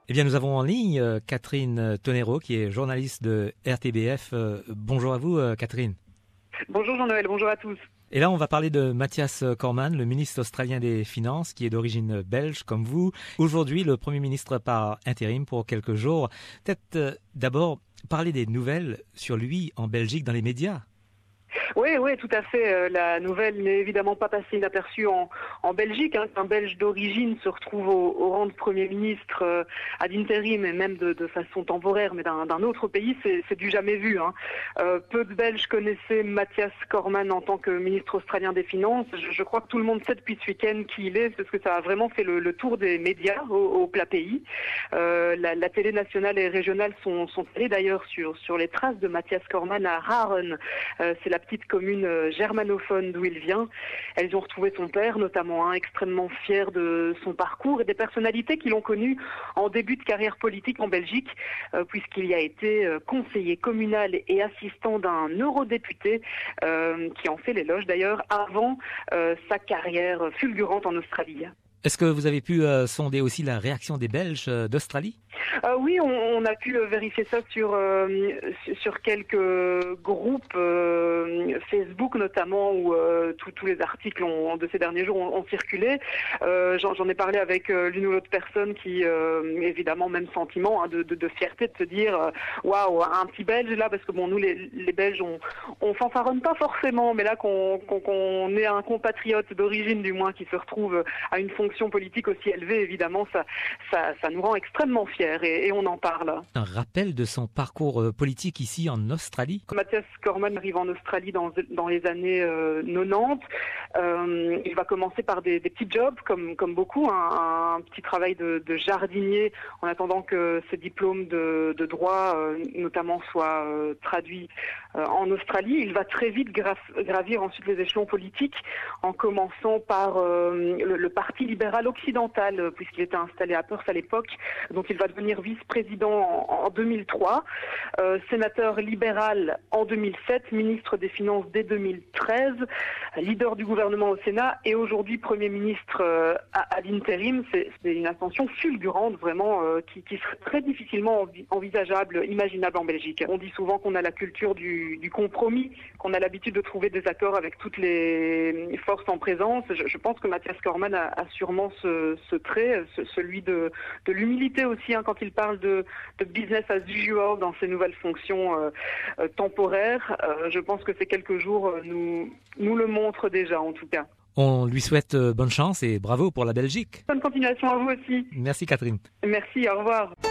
Eh bien, nous avons en ligne Catherine Tonero, qui est journaliste de RTBF. Bonjour à vous, Catherine. Bonjour Jean-Noël, bonjour à tous. Et là, on va parler de Matthias Cormann, le ministre australien des Finances, qui est d'origine belge comme vous. Aujourd'hui, le Premier ministre par intérim pour quelques jours. Peut-être d'abord parler des nouvelles sur lui en Belgique dans les médias. Oui, tout à fait. La nouvelle n'est évidemment pas passée inaperçue en Belgique. Un Belge d'origine se retrouve au rang de Premier ministre ad interim et même de façon temporaire, mais d'un autre pays, c'est du jamais vu. Peu de Belges connaissaient Matthias Cormann en tant que ministre australien des Finances. Je crois que tout le monde sait depuis ce week-end qui il est, parce que ça a vraiment fait le tour des médias au plat pays. La télé nationale et régionale sont allées d'ailleurs sur les traces de Matthias Cormann à Haren. C'est la petite commune germanophone d'où il vient. Elles ont retrouvé son père, notamment, extrêmement fier de son parcours et des personnalités qui l'ont connu en début de carrière politique en Belgique, puisqu'il y a été conseiller communal et assistant d'un eurodéputé qui en fait l'éloge d'ailleurs avant sa carrière fulgurante en Australie. Est-ce que vous avez pu sonder aussi la réaction des Belges d'Australie ? Oui, on a pu vérifier ça sur quelques groupes Facebook notamment où tous les articles de ces derniers jours ont circulé. J'en ai parlé avec l'une ou l'autre personne qui, évidemment, même sentiment de fierté de se dire waouh, un petit Belge là, parce que bon, nous les Belges on fanfaronne pas forcément, mais là qu'on ait un compatriote d'origine du moins qui se retrouve à une fonction politique aussi élevée, évidemment, ça nous rend extrêmement fiers et on en parle. Un rappel de son parcours politique ici en Australie. Matthias Cormann arrive en Australie dans les années 90. Il va commencer par des petits jobs, comme beaucoup, un petit travail de jardinier en attendant que ses diplômes de droit, notamment, soient traduits en Australie. Il va très vite gravir ensuite les échelons politiques, en commençant par le Parti libéral occidental, puisqu'il était installé à Perth à l'époque. Donc il va devenir vice-président en 2003, sénateur libéral en 2007, ministre des Finances dès 2013, leader du gouvernement au Sénat et aujourd'hui Premier ministre ad interim. C'est une ascension fulgurante vraiment qui serait très difficilement envisageable, imaginable en Belgique. On dit souvent qu'on a la culture du compromis, qu'on a l'habitude de trouver des accords avec toutes les forces en présence. Je pense que Matthias Cormann a sûrement ce trait, celui de l'humilité aussi, quand il parle de business as usual dans ses nouvelles fonctions temporaires. Je pense que ces quelques jours nous le montrent déjà, en tout cas. On lui souhaite bonne chance et bravo pour la Belgique. Bonne continuation à vous aussi. Merci Catherine. Merci, au revoir.